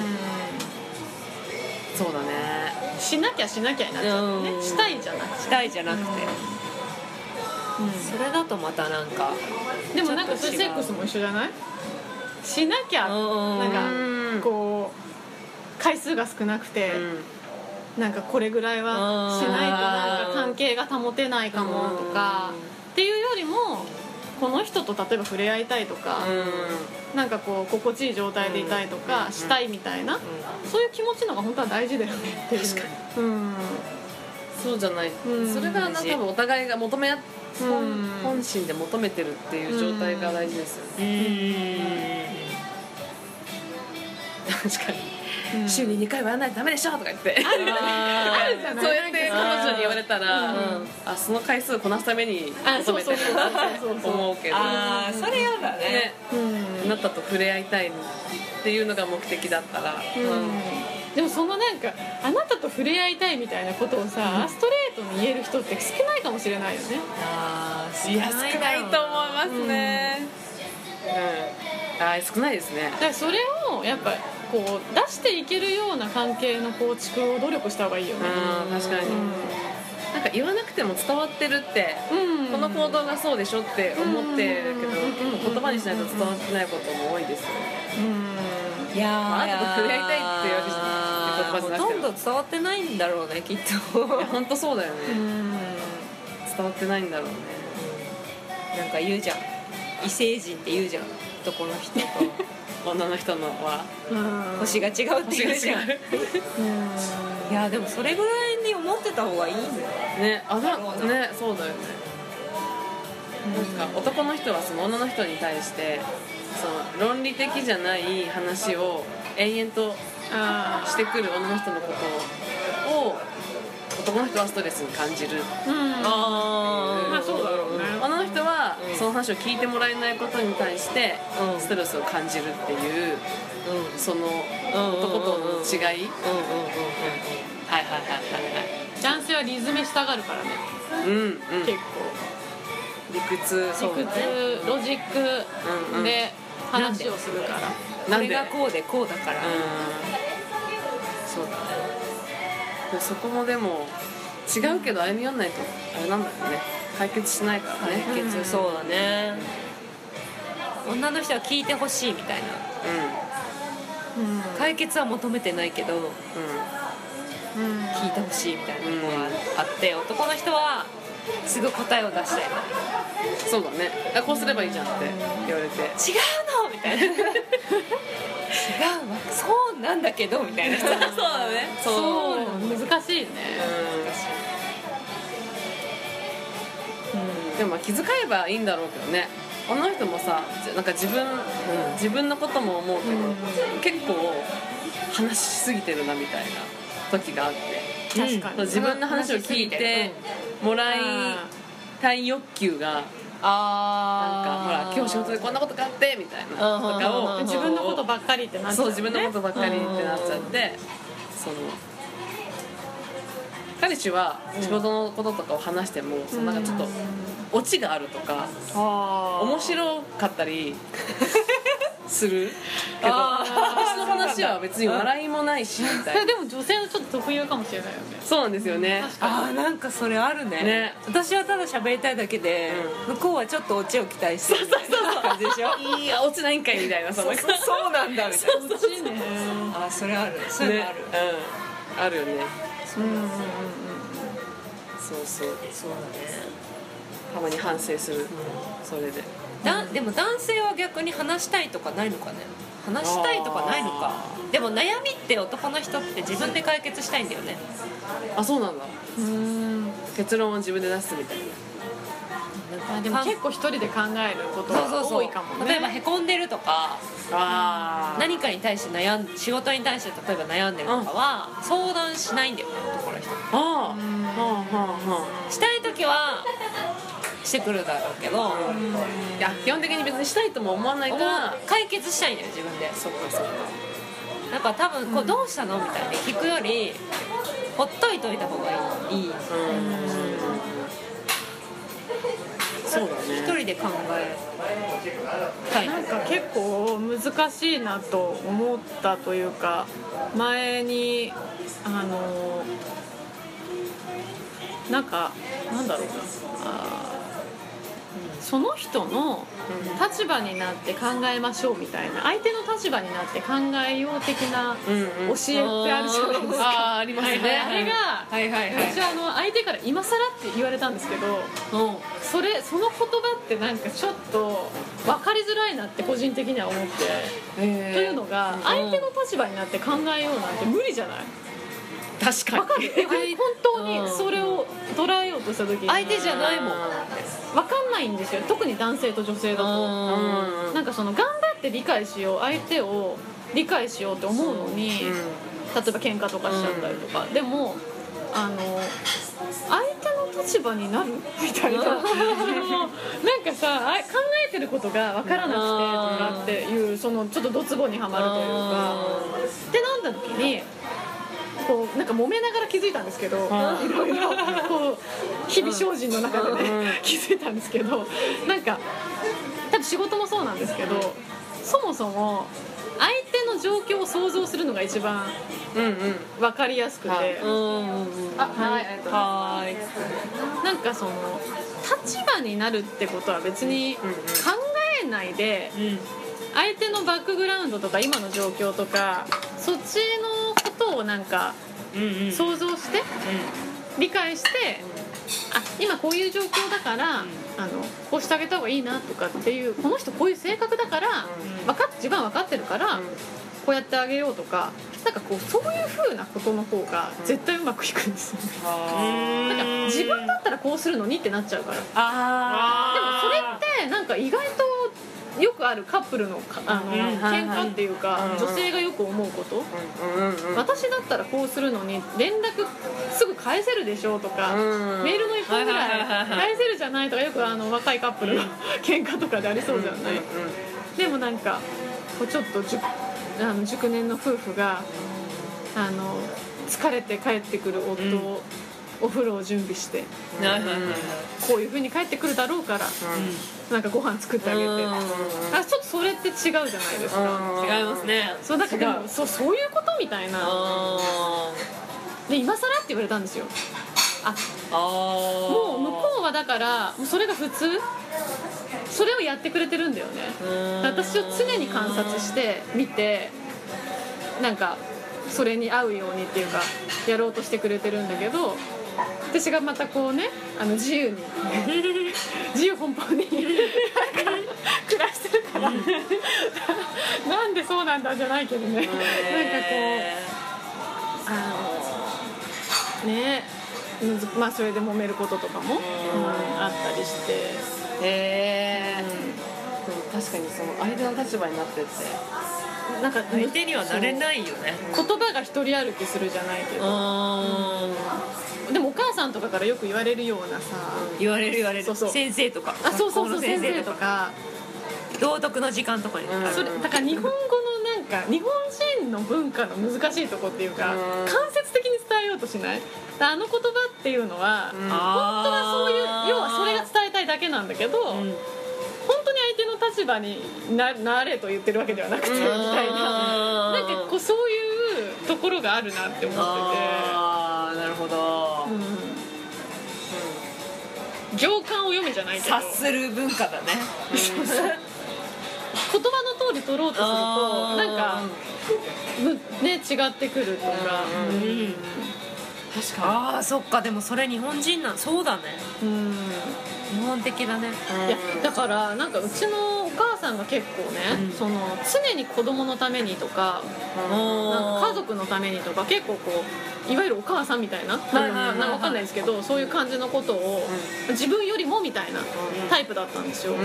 そうだね。 しなきゃしなきゃになっちゃうね、うん、したいじゃなくてしたいじゃなくて、うん、それだとまたなんかでもなんかそれセックスも一緒じゃない？しなきゃなんかこう回数が少なくて、うん、なんかこれぐらいはしないとなんか関係が保てないかもとかっていうよりもこの人と例えば触れ合いたいとか、うん、なんかこう心地いい状態でいたいとか、うん、したいみたいな、うん、そういう気持ちのが本当は大事だよねっていう。確かに、うん、 そうじゃない、うん、それが多分お互いが求め合って、うん、本心で求めてるっていう状態が大事ですよね。うん、確かに、うん、週ににかいはやらないとダメでしょとか言ってあるじゃないそうやって彼女に言われたら、うん、あその回数こなすために求めてるんだって思うけど、 あそれやだね、ね、 うん、なったと触れ合いたいっていうのが目的だったら、うんうん、でもそのなんかあなたと触れ合いたいみたいなことをさ、うん、ストレートに言える人って少ないかもしれないよね。 あいや少ないと思いますね、うんうん、あ少ないですね。 だからそれをやっぱこう出していけるような関係の構築を努力した方がいいよね。 うん確かに、うん、なんか言わなくても伝わってるって、うん、この行動がそうでしょって思ってるけど、うん、言葉にしないと伝わってないことも多いですよね。うん、いやー、まあ、あと触れ合いたいって言われて言葉じゃなくてほとんど伝わってないんだろうねきっと。 いや本当そうだよね、うん、伝わってないんだろうね。 なんか言うじゃん異星人って言うじゃん男の人と女の人のは星が違うって言うじゃん。いやでもそれぐらいに思ってた方がいいんだよね。あなねそうだよね。なんか男の人はその女の人に対してその論理的じゃない話を延々としてくる女の人のことを男の人はストレスに感じる、うん、 あまあそうだろうね。 女の人はその話を聞いてもらえないことに対してストレスを感じるっていう、うん、その男との違い。はいはいはいはいはい男性はリズムしたがるからね、うんうん、結構理屈、 そうね、理屈ロジックで話をするから、 うんうん、これがこうでこうだから、うん、 そうだね。そこもでも違うけど歩み寄んないとあれなんだろうね解決しないからね。 解決、うん、そうだね。女の人は聞いてほしいみたいな、うん、解決は求めてないけど、うんうん、聞いてほしいみたいなのがあって、男の人はすぐ答えを出したい。 そうだね。こうすればいいじゃんって言われて、違うのみたいな違うわそうなんだけどみたいな。そうだね。 そう難しいね、 うん、でも気遣えばいいんだろうけどね。女の人もさなんか自分、うん、自分のことも思うけど、うん、結構話しすぎてるなみたいな時があって、 確かに自分の話を聞いてもらいたい欲求があなんかほら今日仕事でこんなことがあってみたいなとかを自分のことばっかりってなっちゃう、ね、 そう自分のことばっかりってなっちゃって、その彼氏は仕事のこととかを話しても、そのなんかちょっとオチがあるとか面白かったりするけど、私の話は別に笑いもないしみたいな。 でも女性のちょっと特有かもしれないよね。 そうなんですよね。 ああなんかそれあるね。 ね、 私はただ喋りたいだけで、うん、向こうはちょっとオチを期待してるみたいな感じでしょ。 いや落ちないんかいみたいな。そのそうそうなんだみたいな。 落ちね。 あそれある。それもある。 ね、うん、あるよね。 そううんうんうん。 そうそうそうだね。 たまに反省する、うん、それでだでも男性は逆に話したいとかないのかね。話したいとかないのか。でも悩みって男の人って自分で解決したいんだよね。 あそうなんだ。 うん、 結論を自分で出すみたいな。 あでも結構一人で考えることが多いかもね。 例えばへこんでるとか、 あ何かに対して悩ん仕事に対して例えば悩んでるとかは相談しないんだよね、男の人。 ああ、はあはあはあ、したい時はしてくるだろうけど、 いや基本的に別にしたいとも思わないから解決したいんだよ自分で。 そっかそっか。 なんか多分こうどうしたのみたいに聞くよりほっといといた方がいい。いい。うん。 そうだね。 一人で考えたい。 なんか結構難しいなと思ったというか、前にあのなんかなんだろうな、あその人の立場になって考えましょうみたいな、相手の立場になって考えよう的な教えってあるじゃないですか。 ああありますね。 あれが、 はいはいはい、 私はあの相手から今更って言われたんですけど、うん、それその言葉ってなんかちょっと分かりづらいなって個人的には思って、というのが相手の立場になって考えようなんて無理じゃない。 確かに。 分かる。本当にそれを捉えようとした時に相手じゃないもん分かんないんですよ。特に男性と女性だと、なんかその頑張って理解しよう、相手を理解しようって思うのに、例えば喧嘩とかしちゃったりとか、でもあの相手の立場になるみたいななんかさ考えてることが分からなくてとかっていう、そのちょっとドツボにはまるというかってなった時に、こうなんか揉めながら気づいたんですけど、いろいろこう日々精進の中でね気づいたんですけど、なんか多分仕事もそうなんですけど、そもそも相手の状況を想像するのが一番分かりやすくて、あ、はい、ありがとうございます。なんかその立場になるってことは別に考えないで、相手のバックグラウンドとか今の状況とかそっちのことをなんか想像して理解して、あ、今こういう状況だからあのこうしてあげた方がいいなとかっていう、この人こういう性格だから分かっ自分は分かってるからこうやってあげようとか、なんかこうそういう風なことの方が絶対うまくいくんですよね。なんか自分だったらこうするのにってなっちゃうから。あでもそれってなんか意外とよくあるカップルのあの、うん、喧嘩っていうか、うん、女性がよく思うこと、うん、私だったらこうするのに連絡すぐ返せるでしょとか、うん、メールのいっぽんぐらい返せるじゃないとか、よくあの若いカップルの喧嘩とかでありそうじゃない、うん、でもなんかこうちょっと熟あの熟年の夫婦があの疲れて帰ってくる夫を、うんお風呂を準備して、うん、こういう風に帰ってくるだろうから、うん、なんかご飯作ってあげて、うん、あちょっとそれって違うじゃないですか、 うん、違いますね。 そうだからでもそうそういうことみたいなで今更って言われたんですよ。ああもう向こうはだからもうそれが普通、それをやってくれてるんだよね。私を常に観察して見て、なんかそれに合うようにっていうかやろうとしてくれてるんだけど、私がまたこうね、あの自由に自由奔放に暮らしてるからなんでそうなんだじゃないけどね、なんかこうあのね、まあそれで揉めることとかも、うん、あったりして、 へえ、うん、確かにその相手の立場になってってなんか相手にはなれないよね。 言葉が一人歩きするじゃないけど、うん、でもお母さんとかからよく言われるようなさ、 言われる言われる、 そうそう先生とか、 あそうそうそう先生とか道徳の時間とかに、うん、 それだから日本語のなんか日本人の文化の難しいとこっていうか、うん、間接的に伝えようとしない。あの言葉っていうのは、うん、本当はそういう要はそれが伝えたいだけなんだけど、うん、本当に相手の立場に な, なれと言ってるわけではなくてみたいな、なんかこうそういうところがあるなって思ってて、 ああなるほど、うんうん、行間を読めじゃないけど察する文化だね、 うん、言葉の通り取ろうとするとなんか、ね、違ってくるとか、うんうん、 確かにああそっかでもそれ日本人なんそうだね、うん日本的だね、うん、 いやだからなんかうちのお母さんが結構ね、うん、その常に子供のためにとか、うん、なんか家族のためにとか結構こういわゆるお母さんみたいな、うん、なんか分かんないですけどそういう感じのことを、うん、自分よりもみたいなタイプだったんですよ、うん、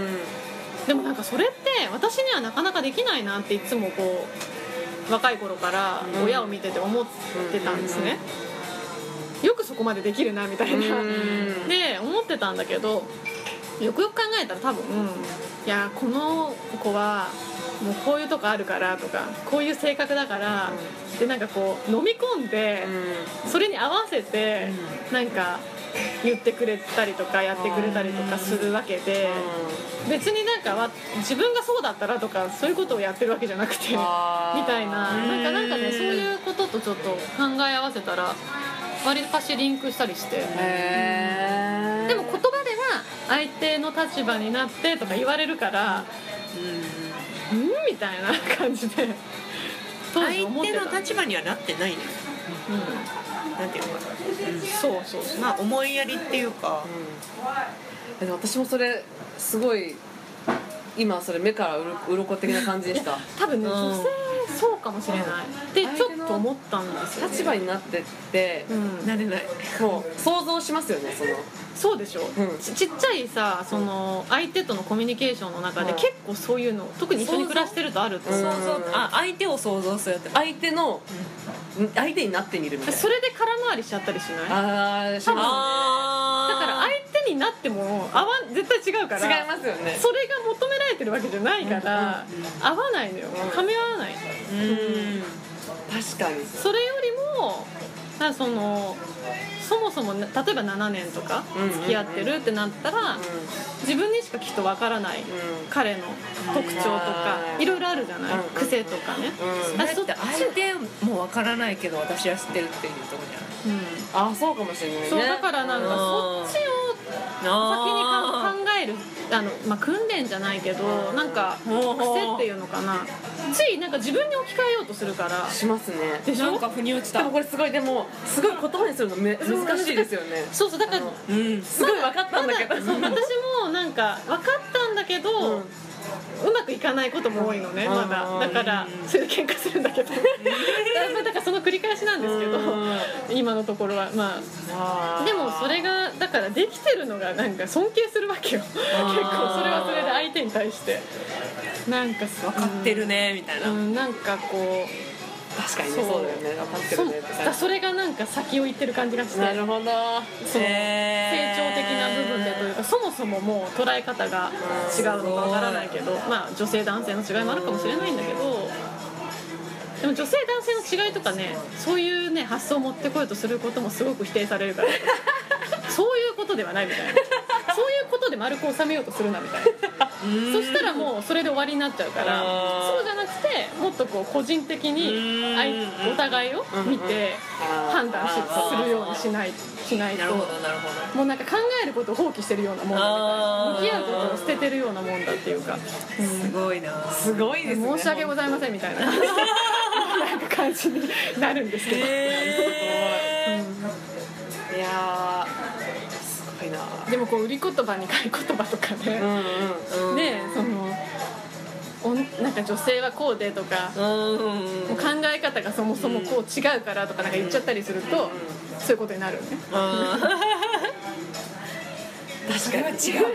でもなんかそれって私にはなかなかできないなっていつもこう若い頃から親を見てて思ってたんですね、よくそこまでできるなみたいなで思ってたんだけど、よくよく考えたら多分、うん、いやこの子はもうこういうとこあるからとかこういう性格だから、うん、でなんかこう飲み込んで、うん、それに合わせて、うん、なんか言ってくれたりとかやってくれたりとかするわけで、うん、別になんか自分がそうだったらとかそういうことをやってるわけじゃなくてみたいな、なんかなんかねそういうこととちょっと考え合わせたらわりかしリンクしたりして、へー、でも言葉では相手の立場になってとか言われるから、うん、うん、みたいな感じで当時思ってた。 相手の立場にはなってないね、うん、なんていうのかな、うん、 そうそうそう、 まあ思いやりっていうか、 うん、私もそれすごい今それ目からうろ鱗的な感じでした。 多分ね、うん、女性そうかもしれないってちょっと思ったんですよ、ね、 立場になってって、うん、 なれない、 もう想像しますよねそのそうでしょ、うん、ち, ちっちゃいさその相手とのコミュニケーションの中で結構そういうの特に一緒に暮らしてるとあると想像、あ相手を想像するって相手の、うん、相手になってみるみたいな、 それで空回りしちゃったりしない？ あーしますね。 だから相手になっても合わ絶対違うから、 違いますよね、 それが求められてるわけじゃないから、うんうんうん、合わないのよ、噛み合わない、うん、 確かにそれよりもそのそもそも例えばななねんとか付き合ってるってなったら、うん、自分にしかきっとわからない、うん、彼の特徴とかいろいろあるじゃない、うん、癖とかね、 うん、だって相手もわからないけど私は知ってるっていうところじゃない、 うん、あそうかもしれないね。 そうだからなんかそっちを先に考えるあの、まあ、訓練じゃないけどなんか癖っていうのかな、ついなんか自分に置き換えようとするからしますね。 でしょ？ なんか腑に落ちた。 でもこれすごいでもすごい言葉にするのめ難しいですよね。 そうそうだから、 うん、すごい分かったんだけど、 ま、私もなんか分かったんだけど、うん、うまくいかないことも多いのね、まだだからそれで喧嘩するんだけどだからその繰り返しなんですけど今のところはまあでもそれがだからできてるのがなんか尊敬するわけよ結構それはそれで相手に対してなんか分かってるねみたいな、 うん、なんかこう確かにねそうだよね分かってるねってそ, それがなんか先を行ってる感じがしてなるほどその成長的な部分でというかそもそももう捉え方が違うのかわからないけどまあ女性男性の違いもあるかもしれないんだけどでも女性男性の違いとかねそういうね発想を持ってこようとすることもすごく否定されるからそういうことではないみたいなそういうことで丸く収めようとするなみたいなそしたらもうそれで終わりになっちゃうからそうじゃなくてもっとこう個人的にお互いを見て判断するようにしないしないともうなんか考えることを放棄してるようなもんだみたいな向き合うことを捨ててるようなもんだっていうか、 うん、すごいなすごいですね申し訳ございませんみたいななんか感じになるんですけど、 えーうん、いやすごいなでもこう売り言葉に買い言葉とかで、うんうん、でそのなんか女性はこうでとか、うん、もう考え方がそもそもこう違うからとかなんか言っちゃったりすると、うん、そういうことになるね、うん、確かに違うみたいない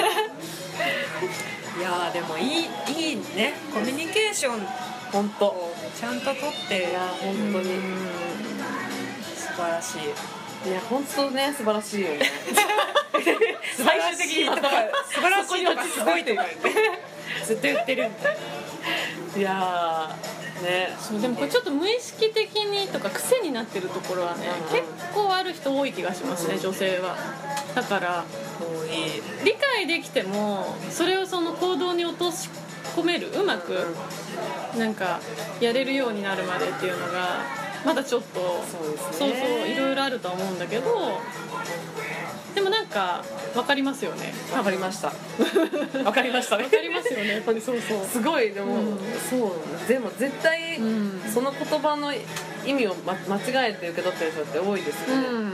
やでもいい、いいねコミュニケーション本当ちゃんと取っていや本当に素晴らしいいや本当ね素晴らしいよね最終的にとか素晴らしいとかすごいとかずっと言ってるみたいないやねそうでもこれちょっと無意識的にとか癖になってるところはね、うん、結構ある人多い気がしますね女性はだから遠い。 理解できてもそれをその行動に落とし込める、うまくなんかやれるようになるまでっていうのがまだちょっとそうですね、 そうそういろいろあるとは思うんだけど、でもなんか分かりますよね。 わかりましたわかりましたね分かりますよね、やっぱり。そうそうすごいでも、うん、そうでも絶対、うん、その言葉の意味を、ま、間違えて受け取ってる人って多いですよね、うん、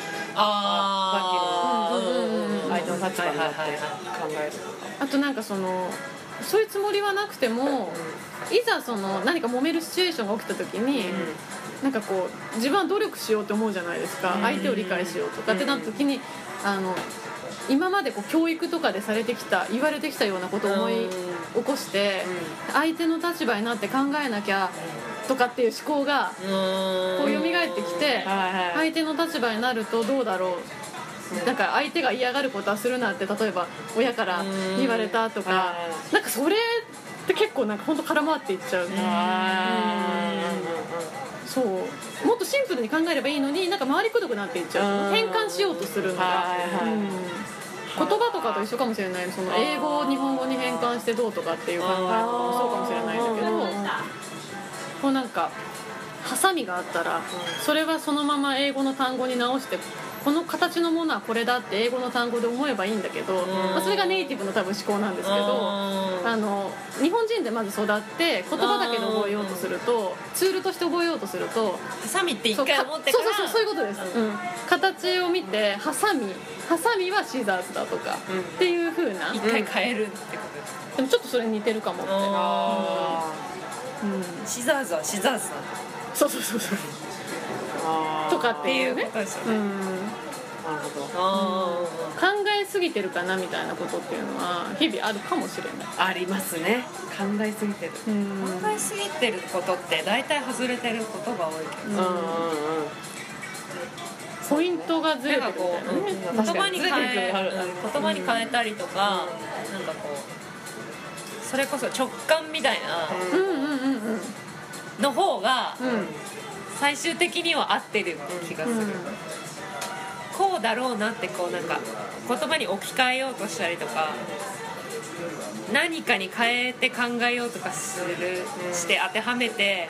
ああさっきの相手の立場になって考えるとか、 あとなんかそのそういうつもりはなくても、いざその何か揉めるシチュエーションが起きた時に、うん、なんかこう自分は努力しようって思うじゃないですか、うん、相手を理解しようとかってなった時に、あの今までこう教育とかでされてきた言われてきたようなことを思い起こして、うん、相手の立場になって考えなきゃとかっていう思考がこう蘇ってきて、相手の立場になるとどうだろう、なんか相手が嫌がることはするなって例えば親から言われたとか、なんかそれって結構なんか本当空回っていっちゃう。そう、もっとシンプルに考えればいいのになんか回りくどくなっていっちゃう、変換しようとするのが、うん、言葉とかと一緒かもしれない。その英語を日本語に変換してどうとかっていう考え方もそうかもしれないんだけど、こうなんかハサミがあったらそれはそのまま英語の単語に直してこの形のものはこれだって英語の単語で思えばいいんだけど、まあ、それがネイティブの多分思考なんですけど、あの日本人でまず育って言葉だけで覚えようとすると、ツールとして覚えようとすると、 ハサミって一回思ってから、 そうそうそうそういうことです、うん、形を見てハサミハサミはシザーズだとか、うん、っていう風な一回変えるってことです。 でもちょっとそれに似てるかもって、あ、 うんうん、シザーズはシザーズなんだ。 そうそうそうそうとかっていうね、 っていうことですよね、うん、 なるほど、 あ、考えすぎてるかなみたいなことっていうのは日々あるかもしれない。 ありますね、考えすぎてる、 うん、考えすぎてることって大体外れてることが多いけど、うんうんうん、 ポイントがずれてるみたいなね、 言葉に変え、言葉に変えたりとか、うん、なんかこうそれこそ直感みたいなの方が最終的には合ってる気がする、うん、こうだろうなってこうなんか言葉に置き換えようとしたりとか何かに変えて考えようとかする、うん、して当てはめて、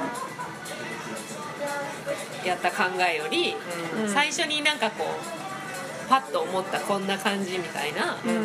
うん、やった考えより、うん、最初になんかこうパッと思ったこんな感じみたいな、うんうん、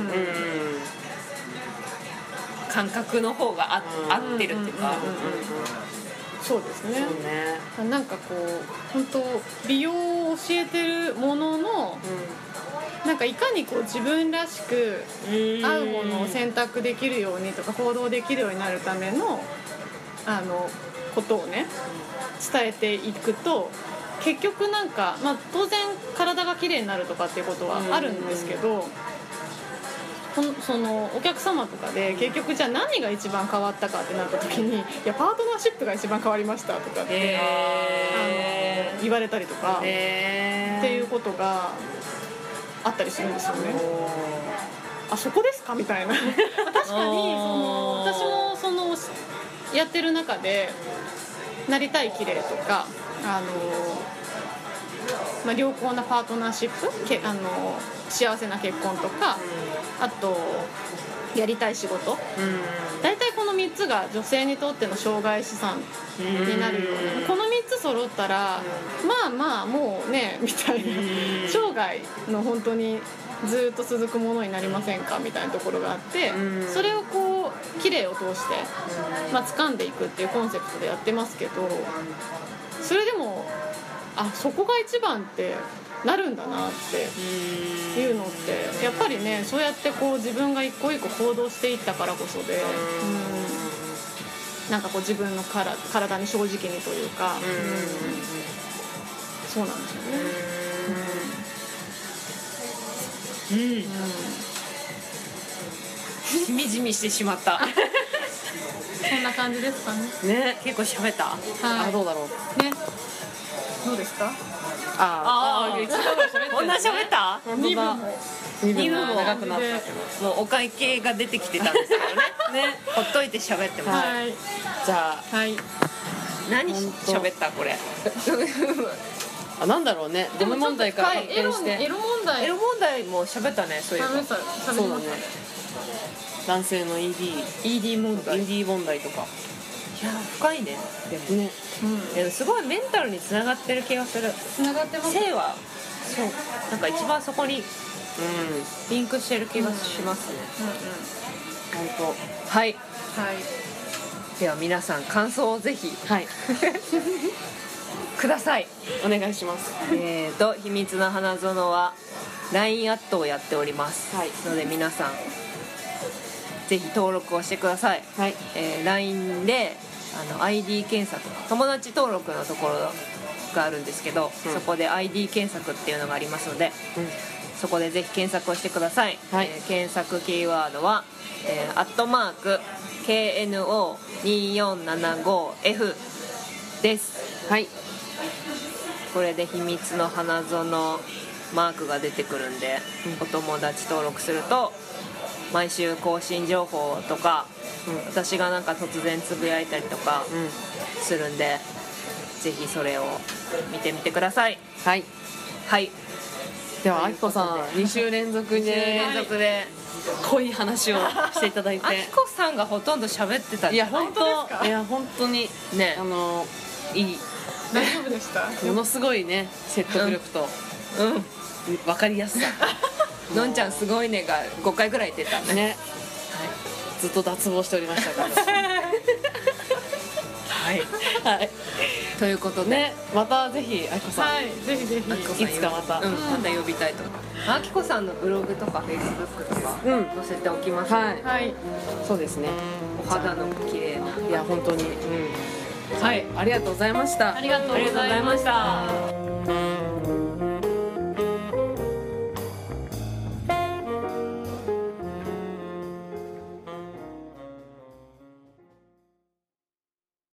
感覚の方が 合, 合ってるっていうか、 そうですね。そうね。なんかこう本当美容を教えてるものの、うん、なんかいかにこう自分らしく合うものを選択できるようにとか行動できるようになるためのあのことをね伝えていくと、結局なんか、まあ、当然体が綺麗になるとかっていうことはあるんですけど、そのお客様とかで結局じゃあ何が一番変わったかってなった時に、いやパートナーシップが一番変わりましたとかって、あの言われたりとかっていうことがあったりするんですよね。あ、そこですかみたいな確かにその私もそのやってる中でなりたい綺麗とか、あの、まあ、良好なパートナーシップ、けあの幸せな結婚とか、あとやりたい仕事、うん、大体このみっつが女性にとっての生涯資産になるような、このみっつ揃ったら、まあまあもうねみたいな、生涯の本当にずっと続くものになりませんかみたいなところがあって、それをこう綺麗を通して、まあ、掴んでいくっていうコンセプトでやってますけど、それでもあそこが一番ってなるんだなっていうのって、やっぱりねそうやってこう自分が一個一個行動していったからこそで、うん、なんかこう自分の体、体に正直にというか、うん、そうなんですよね。 うんうんうん、しみじみしてしまったそんな感じですかね。 ね、結構喋った、はい、 あ、どうだろうね、 どうですか。 ああ、こんな喋った。 にぶもにぶも長くなったけど、もうお会計が出てきてたんですけどね。ね、ほっといて喋ってます。はい、じゃあ、はい、何喋ったこれ。 あ、なんだろうね、ゴム問題から発エロ展してエロ問題エロ問題も喋ったね、そういうの。 喋った喋そうだねりましたね。 男性の イーディーイーディー 問題。いインディー問題とかや深いね。でもね。 うんいやすごいメンタルにつながってる気がする。 繋がってます。 性はそうなんか一番そこにうんリンクしてる気がしますね。 うんうん本はい。 はいでは皆さん感想をぜひ当はいください。 お願いします。 えーと秘密の花園は ライン アットをやっております、 はいので皆さんぜひ登録をしてください、 はいえー ライン であの アイディー 検索友達登録のところがあるんですけど、 うんそこで アイディー 検索っていうのがありますのでうんそこでぜひ検索をしてください、 はいえー検索キーワードは、えー、アットマーク ケーエヌオーにーよんななごエフ ですはいこれで秘密の花園マークが出てくるんで、 うんお友達登録すると毎週更新情報とか、 うん私がなんか突然つぶやいたりとかうんするんで、ぜひそれを見てみてください。 はい。 はい、 ではあきこさんに週連続に週で連続で濃い話をしていただいてあきこさんがほとんど喋ってたいや本本当ですか当いや本当にねあのいい大丈夫でした。 ものすごいね説得力とうん分かりやすさのんちゃんすごいねがごかいぐらい出たねねずっと脱帽しておりましたからはい、 はいということで、 ねまたぜひあきこさん、 はいぜひぜひ。 あきこさんいつかまたうん、また呼びたいと思うあきこさんのブログとかフェイスブックとかうん載せておきますので、 はいはいそうですねお肌の綺麗ないや本当にうんはいありがとうございましたありがとうございました。